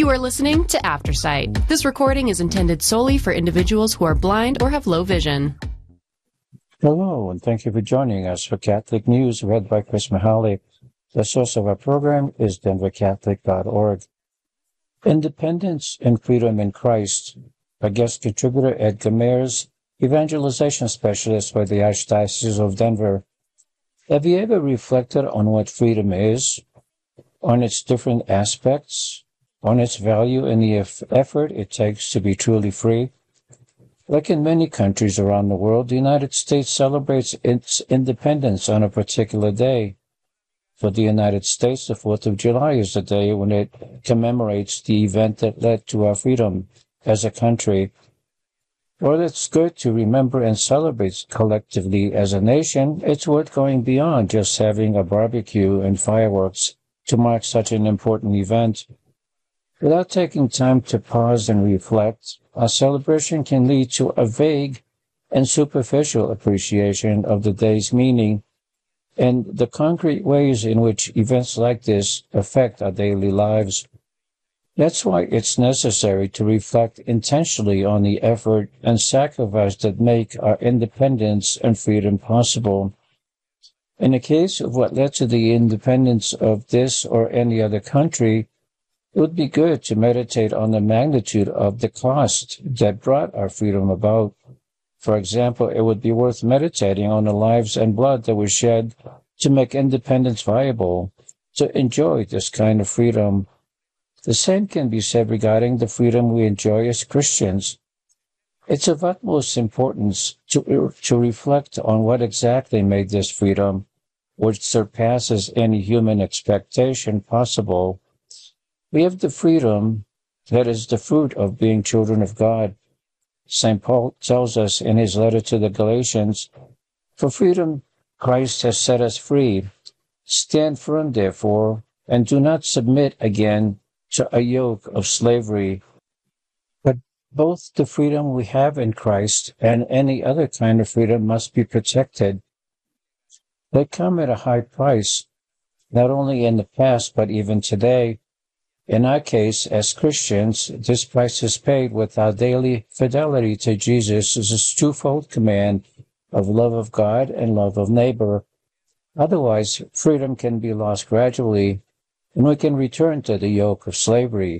You are listening to Aftersight. This recording is intended solely for individuals who are blind or have low vision. Hello, and thank you for joining us for Catholic News, read by Chris Mahalik. The source of our program is denvercatholic.org. Independence and Freedom in Christ. Our guest contributor, Edgar Mayers, evangelization specialist for the Archdiocese of Denver. Have you ever reflected on what freedom is, on its different aspects, on its value and the effort it takes to be truly free? Like in many countries around the world, the United States celebrates its independence on a particular day. For the United States, the 4th of July is the day when it commemorates the event that led to our freedom as a country. While it's good to remember and celebrate collectively as a nation, it's worth going beyond just having a barbecue and fireworks to mark such an important event. Without taking time to pause and reflect, our celebration can lead to a vague and superficial appreciation of the day's meaning and the concrete ways in which events like this affect our daily lives. That's why it's necessary to reflect intentionally on the effort and sacrifice that make our independence and freedom possible. In the case of what led to the independence of this or any other country, it would be good to meditate on the magnitude of the cost that brought our freedom about. For example, it would be worth meditating on the lives and blood that was shed to make independence viable, to enjoy this kind of freedom. The same can be said regarding the freedom we enjoy as Christians. It's of utmost importance to reflect on what exactly made this freedom, which surpasses any human expectation possible. We have the freedom that is the fruit of being children of God. St. Paul tells us in his letter to the Galatians, "For freedom Christ has set us free. Stand firm, therefore, and do not submit again to a yoke of slavery." But both the freedom we have in Christ and any other kind of freedom must be protected. They come at a high price, not only in the past but even today. In our case, as Christians, this price is paid with our daily fidelity to Jesus' twofold command of love of God and love of neighbor. Otherwise, freedom can be lost gradually, and we can return to the yoke of slavery.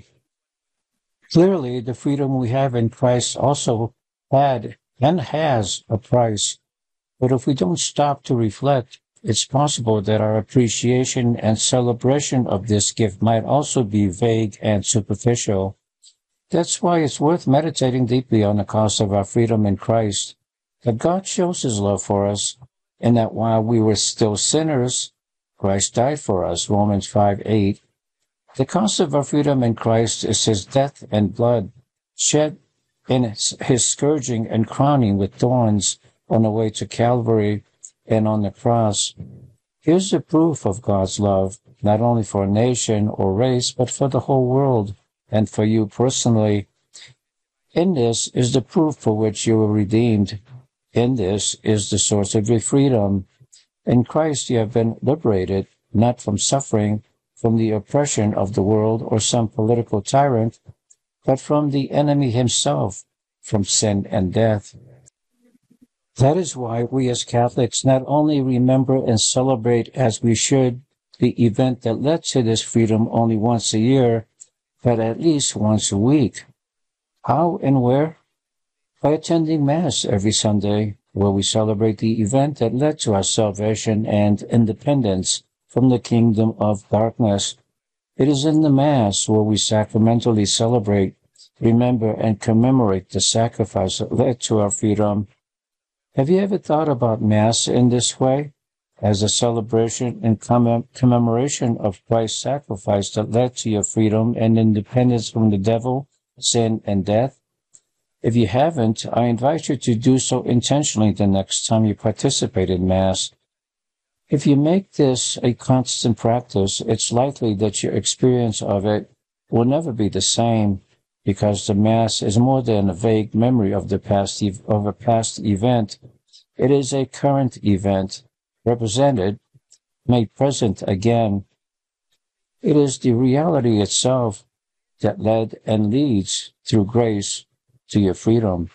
Clearly, the freedom we have in Christ also had and has a price. But if we don't stop to reflect, it's possible that our appreciation and celebration of this gift might also be vague and superficial. That's why it's worth meditating deeply on the cost of our freedom in Christ, that God shows his love for us, and that while we were still sinners, Christ died for us, Romans 5:8. The cost of our freedom in Christ is his death and blood, shed in his scourging and crowning with thorns on the way to Calvary and on the cross. Here's the proof of God's love, not only for a nation or race, but for the whole world and for you personally. In this is the proof for which you were redeemed. In this is the source of your freedom. In Christ you have been liberated, not from suffering, from the oppression of the world or some political tyrant, but from the enemy himself, from sin and death. That is why we as Catholics not only remember and celebrate as we should the event that led to this freedom only once a year, but at least once a week. How and where? By attending Mass every Sunday, where we celebrate the event that led to our salvation and independence from the kingdom of darkness. It is in the Mass where we sacramentally celebrate, remember, and commemorate the sacrifice that led to our freedom. Have you ever thought about Mass in this way, as a celebration and commemoration of Christ's sacrifice that led to your freedom and independence from the devil, sin, and death? If you haven't, I invite you to do so intentionally the next time you participate in Mass. If you make this a constant practice, it's likely that your experience of it will never be the same, because the Mass is more than a vague memory of a past event. It is a current event, represented, made present again. It is the reality itself. that led and leads through grace to your freedom.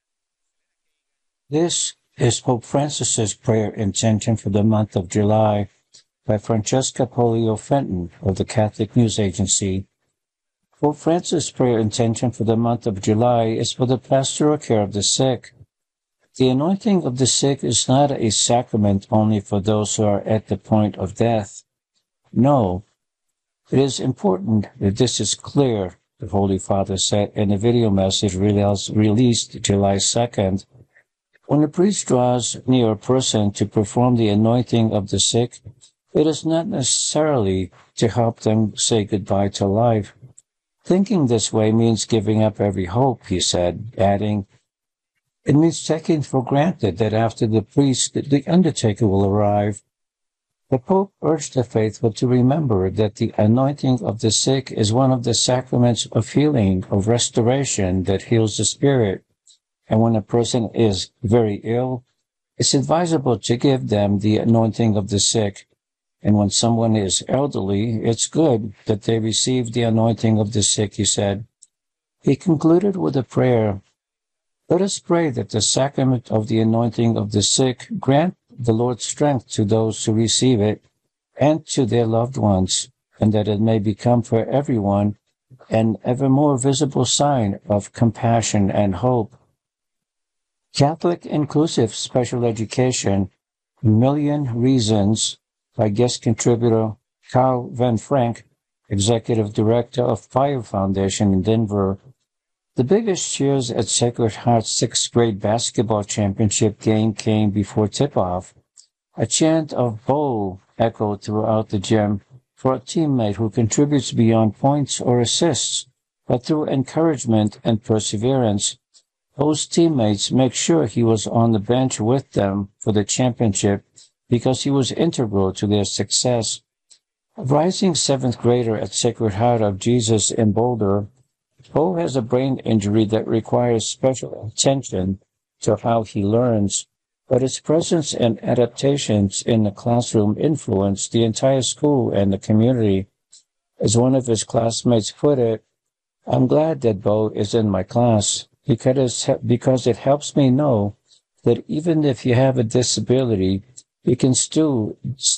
This is Pope Francis's prayer intention for the month of July by Francesca Polio Fenton of the Catholic News Agency. Pope Francis' prayer intention for the month of July is for the pastoral care of the sick. The anointing of the sick is not a sacrament only for those who are at the point of death. No, it is important that this is clear, the Holy Father said in a video message released July 2nd. When a priest draws near a person to perform the anointing of the sick, it is not necessarily to help them say goodbye to life. Thinking this way means giving up every hope, he said, adding, it means taking for granted that after the priest, the undertaker will arrive. The Pope urged the faithful to remember that the anointing of the sick is one of the sacraments of healing, of restoration that heals the spirit. And when a person is very ill, it's advisable to give them the anointing of the sick. And when someone is elderly, it's good that they receive the anointing of the sick, he said. He concluded with a prayer. Let us pray that the sacrament of the anointing of the sick grant the Lord's strength to those who receive it and to their loved ones, and that it may become for everyone an ever more visible sign of compassion and hope. Catholic Inclusive Special Education, Million Reasons, by guest contributor Carl Van Frank, Executive Director of Fire Foundation in Denver. The biggest cheers at Sacred Heart's sixth grade basketball championship game came before tip-off. A chant of "Bo" echoed throughout the gym for a teammate who contributes beyond points or assists, but through encouragement and perseverance. Bo's teammates make sure he was on the bench with them for the championship because he was integral to their success. A rising seventh grader at Sacred Heart of Jesus in Boulder, Bo has a brain injury that requires special attention to how he learns, but his presence and adaptations in the classroom influence the entire school and the community. As one of his classmates put it, I'm glad that Bo is in my class because it helps me know that even if you have a disability, you can still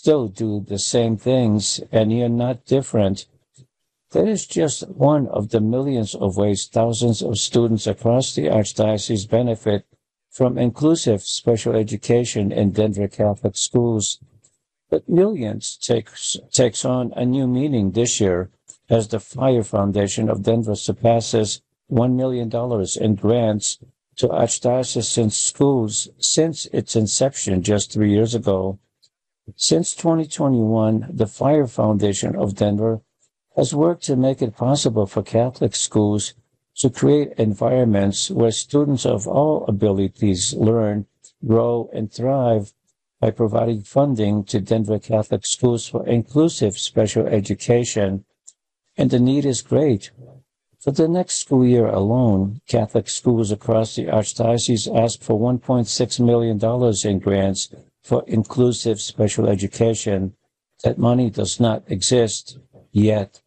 do the same things and you're not different. That is just one of the millions of ways thousands of students across the Archdiocese benefit from inclusive special education in Denver Catholic schools. But millions takes on a new meaning this year as the Fire Foundation of Denver surpasses $1 million in grants to Archdiocesan schools since its inception just 3 years ago. Since 2021, the Fire Foundation of Denver has worked to make it possible for Catholic schools to create environments where students of all abilities learn, grow, and thrive by providing funding to Denver Catholic schools for inclusive special education. And the need is great. For the next school year alone, Catholic schools across the Archdiocese asked for $1.6 million in grants for inclusive special education. That money does not exist yet.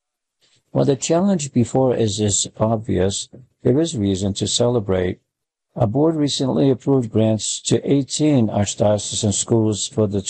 While the challenge before us is obvious, there is reason to celebrate. Our board recently approved grants to 18 Archdiocesan schools for the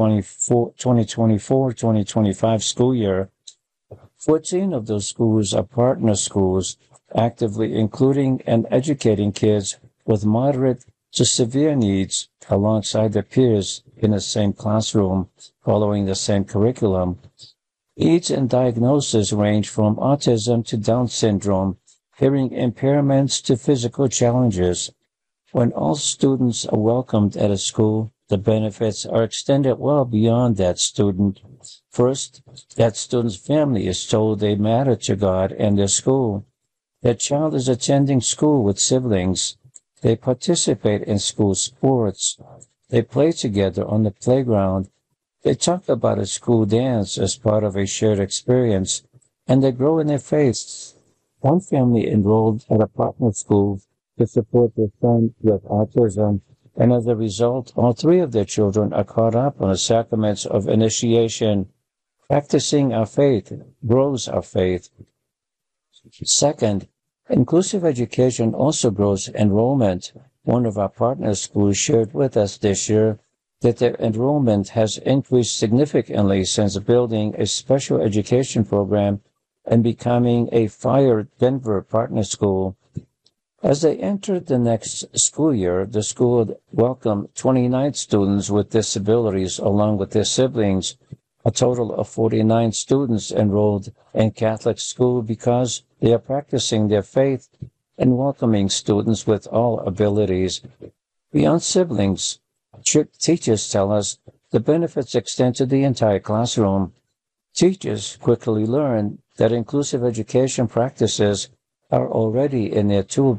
2024-2025 school year. 14 of those schools are partner schools, actively including and educating kids with moderate to severe needs alongside their peers in the same classroom, following the same curriculum. Needs and diagnoses range from autism to Down syndrome, hearing impairments to physical challenges. When all students are welcomed at a school, the benefits are extended well beyond that student. First, that student's family is told they matter to God and their school. That child is attending school with siblings. They participate in school sports. They play together on the playground. They talk about a school dance as part of a shared experience, and they grow in their faith. One family enrolled at a partner school to support their son with autism, and as a result, all three of their children are caught up on the sacraments of initiation. Practicing our faith grows our faith. Second, inclusive education also grows enrollment. One of our partner schools shared with us this year that their enrollment has increased significantly since building a special education program and becoming a Fire Denver partner school. As they entered the next school year, the school welcomed 29 students with disabilities along with their siblings. A total of 49 students enrolled in Catholic school because they are practicing their faith and welcoming students with all abilities. Beyond siblings, teachers tell us the benefits extend to the entire classroom. Teachers quickly learn that inclusive education practices are already in their tool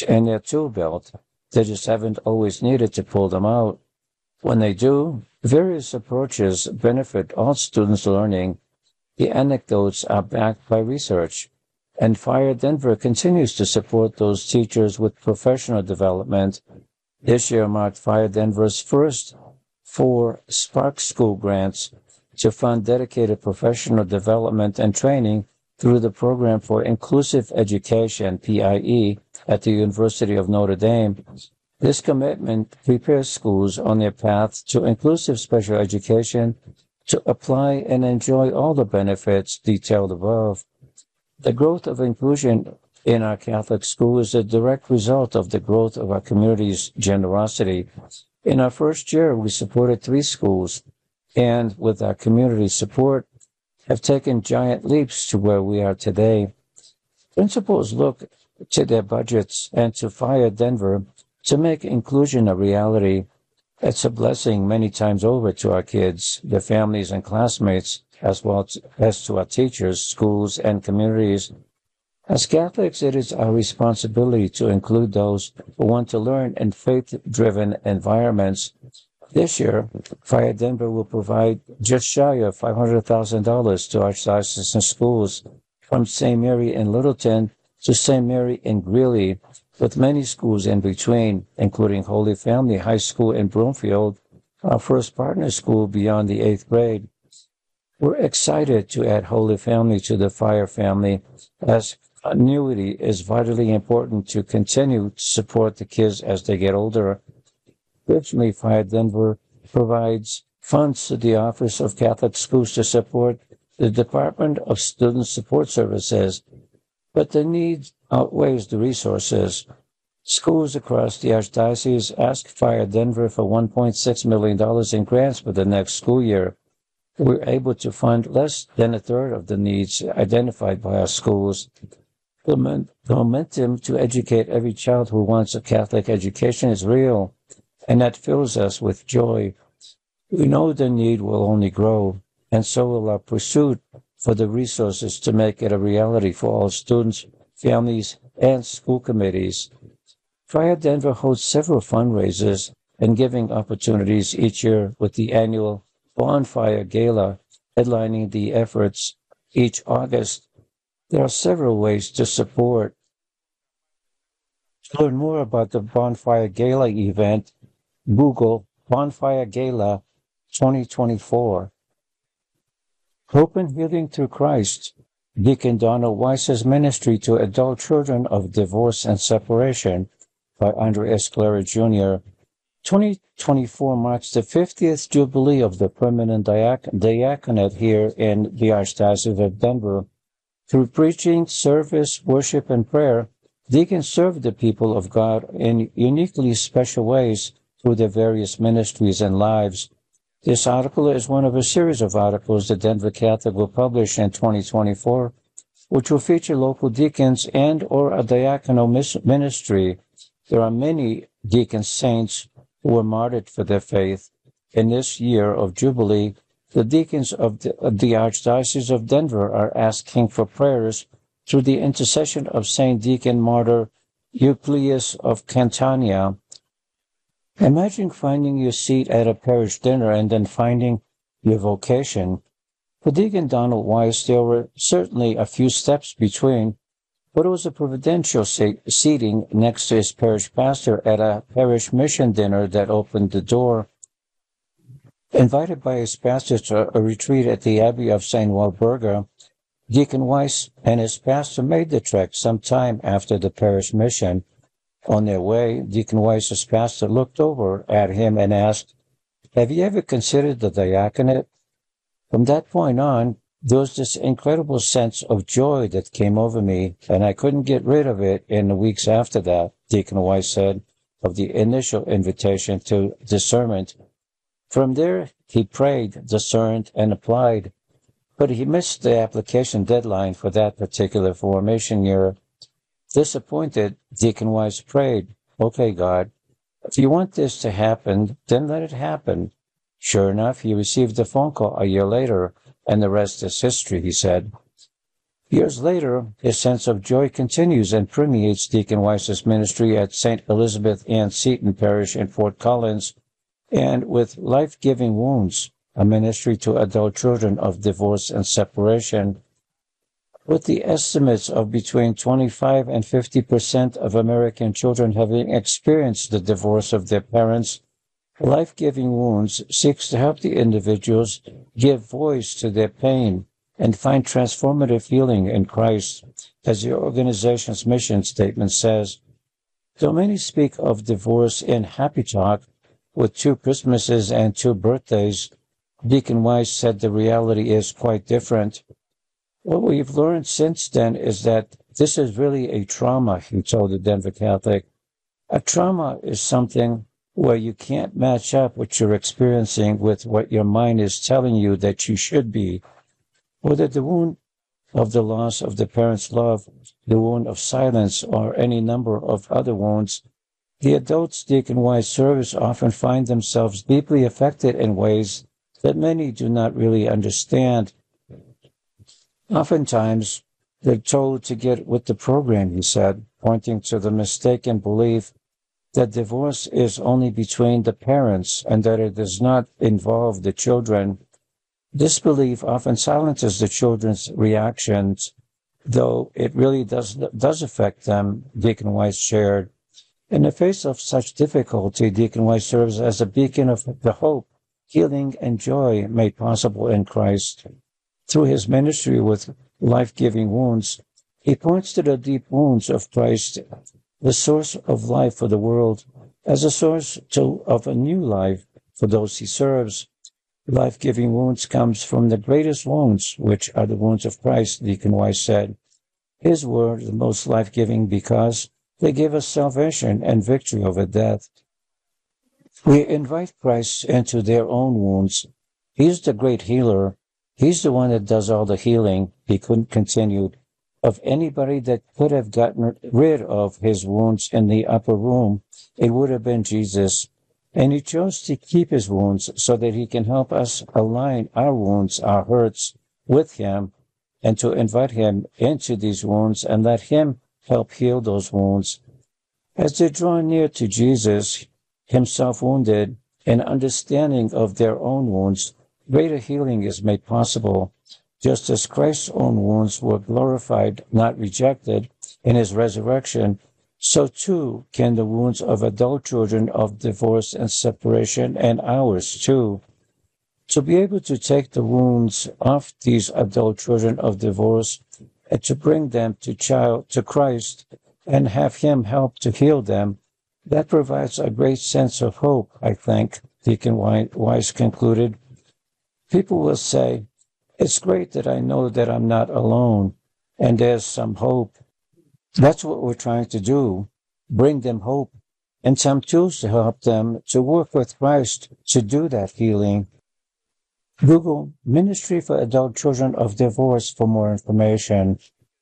belt. They just haven't always needed to pull them out. When they do, various approaches benefit all students' learning. The anecdotes are backed by research, and Fire Denver continues to support those teachers with professional development. This year marked Fire Denver's first 4 Spark School grants to fund dedicated professional development and training through the Program for Inclusive Education, PIE, at the University of Notre Dame. This commitment prepares schools on their path to inclusive special education to apply and enjoy all the benefits detailed above. The growth of inclusion in our Catholic school is a direct result of the growth of our community's generosity. In our first year, we supported 3 schools, and with our community support, have taken giant leaps to where we are today. Principals look to their budgets and to Fire Denver to make inclusion a reality. It's a blessing many times over to our kids, their families and classmates, as well as to our teachers, schools, and communities. As Catholics, it is our responsibility to include those who want to learn in faith-driven environments. This year, Fire Denver will provide just shy of $500,000 to archdiocesan schools, from St. Mary in Littleton to St. Mary in Greeley, with many schools in between, including Holy Family High School in Broomfield, our first partner school beyond the 8th grade. We're excited to add Holy Family to the Fire family, as continuity is vitally important to continue to support the kids as they get older. Originally, Fire Denver provides funds to the Office of Catholic Schools to support the Department of Student Support Services, but the need outweighs the resources. Schools across the Archdiocese asked Fire Denver for $1.6 million in grants for the next school year. We're able to fund less than a third of the needs identified by our schools. The momentum to educate every child who wants a Catholic education is real, and that fills us with joy. We know the need will only grow, and so will our pursuit for the resources to make it a reality for all students, families, and school committees. Fire Denver hosts several fundraisers and giving opportunities each year, with the annual Bonfire Gala headlining the efforts each August. There are several ways to support. To learn more about the Bonfire Gala event, Google Bonfire Gala 2024. Hope and Healing Through Christ, Deacon Donald Weiss's Ministry to Adult Children of Divorce and Separation, by Andre Escalera Jr. 2024 marks the 50th Jubilee of the Permanent Diaconate here in the Archdiocese of Denver. Through preaching, service, worship, and prayer, deacons serve the people of God in uniquely special ways through their various ministries and lives. This article is one of a series of articles that Denver Catholic will publish in 2024, which will feature local deacons and or a diaconal ministry. There are many deacon saints who were martyred for their faith. In this year of Jubilee, the deacons of the Archdiocese of Denver are asking for prayers through the intercession of Saint Deacon Martyr Euclius of Catania. Imagine finding your seat at a parish dinner and then finding your vocation. For Deacon Donald Weiss, there were certainly a few steps between, but it was a providential seating next to his parish pastor at a parish mission dinner that opened the door. Invited by his pastor to a retreat at the Abbey of St. Walburga, Deacon Weiss and his pastor made the trek some time after the parish mission. On their way, Deacon Weiss's pastor looked over at him and asked, "Have you ever considered the diaconate?" From that point on, there was this incredible sense of joy that came over me, and I couldn't get rid of it in the weeks after that, Deacon Weiss said of the initial invitation to discernment. From there, he prayed, discerned, and applied. But he missed the application deadline for that particular formation year. Disappointed, Deacon Weiss prayed, "Okay, God, if you want this to happen, then let it happen." Sure enough, he received a phone call a year later, and the rest is history, he said. Years later, his sense of joy continues and permeates Deacon Weiss's ministry at St. Elizabeth Ann Seton Parish in Fort Collins, and with Life-Giving Wounds, a ministry to adult children of divorce and separation. With the estimates of between 25 and 50% of American children having experienced the divorce of their parents, Life-Giving Wounds seeks to help the individuals give voice to their pain and find transformative healing in Christ, as the organization's mission statement says. Though many speak of divorce in happy talk, with 2 Christmases and 2 birthdays, Deacon Weiss said the reality is quite different. What we've learned since then is that this is really a trauma, he told the Denver Catholic. A trauma is something where you can't match up what you're experiencing with what your mind is telling you that you should be. Whether the wound of the loss of the parent's love, the wound of silence, or any number of other wounds, the adults Deacon Weiss serves often find themselves deeply affected in ways that many do not really understand. Oftentimes, they're told to get with the program, he said, pointing to the mistaken belief that divorce is only between the parents and that it does not involve the children. This belief often silences the children's reactions, though it really does affect them, Deacon Weiss shared. In the face of such difficulty, Deacon Weiss serves as a beacon of the hope, healing, and joy made possible in Christ. Through his ministry with Life-Giving Wounds, he points to the deep wounds of Christ, the source of life for the world, as a source of a new life for those he serves. Life-Giving Wounds comes from the greatest wounds, which are the wounds of Christ, Deacon Weiss said. His were the most life-giving because they give us salvation and victory over death. We invite Christ into their own wounds. He's the great healer. He's the one that does all the healing, he continued, of anybody that could have gotten rid of his wounds in the upper room. It would have been Jesus. And he chose to keep his wounds so that he can help us align our wounds, our hurts, with him, and to invite him into these wounds and let him help heal those wounds. As they draw near to Jesus, himself wounded, and understanding of their own wounds, greater healing is made possible. Just as Christ's own wounds were glorified, not rejected, in his resurrection, so too can the wounds of adult children of divorce and separation, and ours too. To be able to take the wounds of these adult children of divorce and to bring them to Christ and have him help to heal them, that provides a great sense of hope, I think, Deacon Weiss concluded. People will say, "It's great that I know that I'm not alone, and there's some hope." That's what we're trying to do, bring them hope and some tools to help them to work with Christ to do that healing. Google Ministry for Adult Children of Divorce for more information.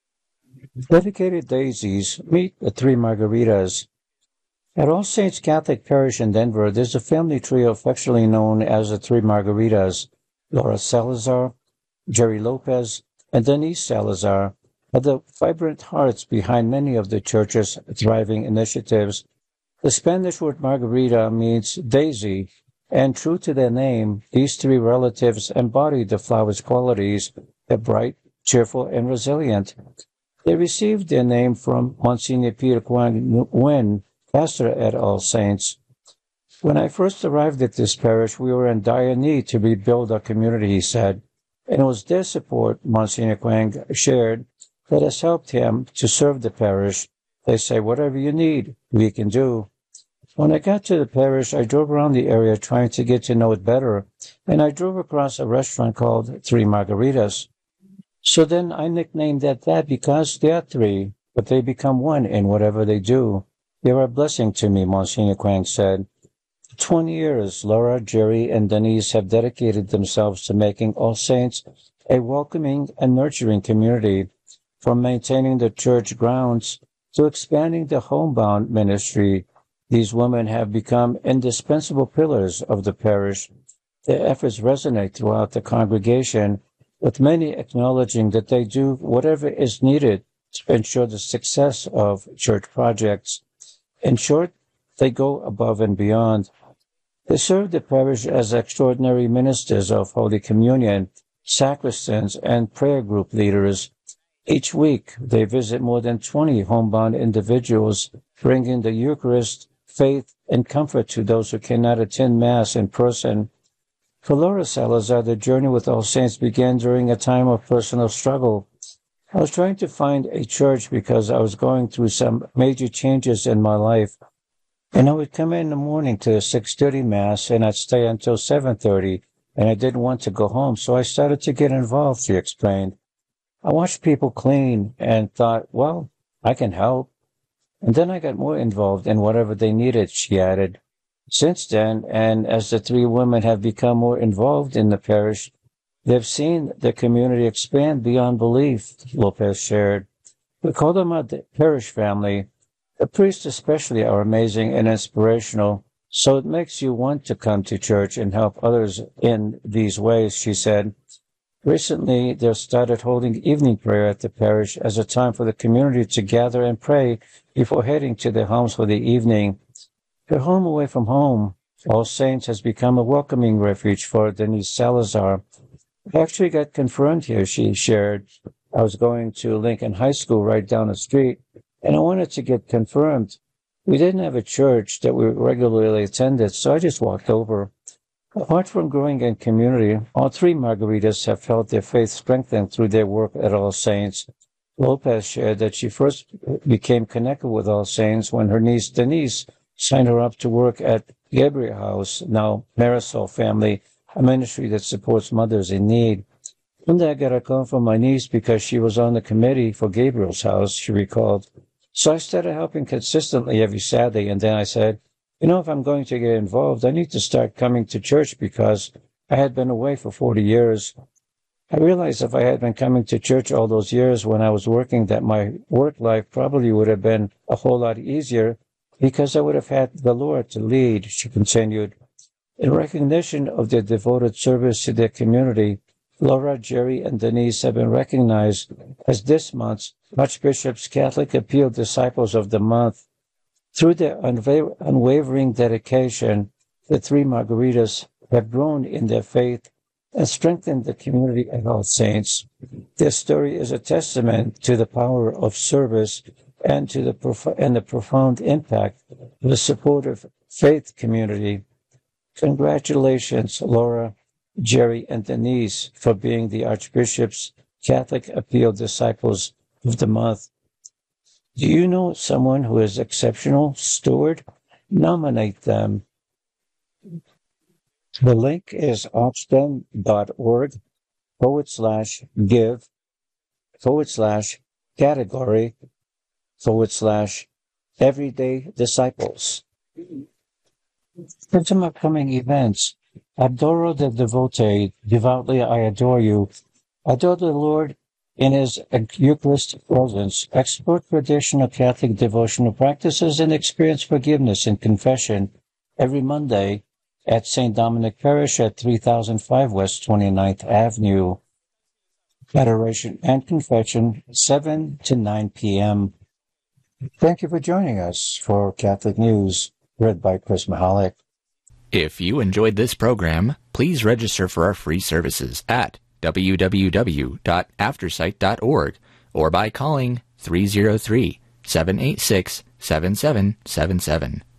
Dedicated Daisies, meet the 3 Margaritas. At All Saints Catholic Parish in Denver, there's a family trio affectionately known as the 3 Margaritas. Laura Salazar, Jerry Lopez, and Denise Salazar are the vibrant hearts behind many of the church's thriving initiatives. The Spanish word margarita means daisy, and true to their name, these 3 relatives embody the flower's qualities: they're bright, cheerful, and resilient. They received their name from Monsignor Peter Quang Nguyen, pastor at All Saints. When I first arrived at this parish, we were in dire need to rebuild our community, he said. And it was their support, Monsignor Quang shared, that has helped him to serve the parish. They say, whatever you need, we can do. When I got to the parish, I drove around the area trying to get to know it better, and I drove across a restaurant called Three Margaritas. So then I nicknamed that because they are three, but they become one in whatever they do. They are a blessing to me, Monsignor Quang said. For 20 years, Laura, Jerry, and Denise have dedicated themselves to making All Saints a welcoming and nurturing community, from maintaining the church grounds to expanding the homebound ministry. These women have become indispensable pillars of the parish. Their efforts resonate throughout the congregation, with many acknowledging that they do whatever is needed to ensure the success of church projects. In short, they go above and beyond. They serve the parish as extraordinary ministers of Holy Communion, sacristans, and prayer group leaders. Each week, they visit more than 20 homebound individuals, bringing the Eucharist, faith, and comfort to those who cannot attend Mass in person. For Laura Salazar, the journey with All Saints began during a time of personal struggle. I was trying to find a church because I was going through some major changes in my life. And I would come in the morning to a 6:30 Mass, and I'd stay until 7:30, and I didn't want to go home, so I started to get involved, she explained. I watched people clean and thought, well, I can help. And then I got more involved in whatever they needed, she added. Since then, and as the three women have become more involved in the parish, they've seen the community expand beyond belief, Lopez shared. We call them a parish family. The priests especially are amazing and inspirational, so it makes you want to come to church and help others in these ways, she said. Recently, they've started holding evening prayer at the parish as a time for the community to gather and pray before heading to their homes for the evening. Their home away from home, All Saints, has become a welcoming refuge for Denise Salazar. I actually got confirmed here, she shared. I was going to Lincoln High School right down the street, and I wanted to get confirmed. We didn't have a church that we regularly attended, so I just walked over. Apart from growing in community, all three Margaritas have felt their faith strengthened through their work at All Saints. Lopez shared that she first became connected with All Saints when her niece Denise signed her up to work at Gabriel House, now Marisol Family, a ministry that supports mothers in need. One day I got a call from my niece because she was on the committee for Gabriel's House, she recalled. So I started helping consistently every Saturday, and then I said, if I'm going to get involved, I need to start coming to church because I had been away for 40 years. I realized if I had been coming to church all those years when I was working, that my work life probably would have been a whole lot easier because I would have had the Lord to lead, she continued. In recognition of their devoted service to their community, Laura, Jerry, and Denise have been recognized as this month's Archbishop's Catholic Appeal Disciples of the Month. Through their unwavering dedication, the three Margaritas have grown in their faith and strengthened the community at All Saints. Their story is a testament to the power of service and to the profound impact of the supportive faith community. Congratulations, Laura, Jerry, and Denise, for being the Archbishop's Catholic Appeal Disciples of the Month. Do you know someone who is exceptional steward? Nominate them. The link is opsden.org/give/category/everyday disciples. For some upcoming events, Adoro the Devotee, devoutly I adore you. Adore the Lord in His Eucharistic presence, explore traditional Catholic devotional practices, and experience forgiveness and confession every Monday at St. Dominic Parish at 3005 West 29th Avenue. Adoration and confession, 7 to 9 p.m. Thank you for joining us for Catholic News, read by Chris Mahalik. If you enjoyed this program, please register for our free services at www.aftersight.org or by calling 303-786-7777.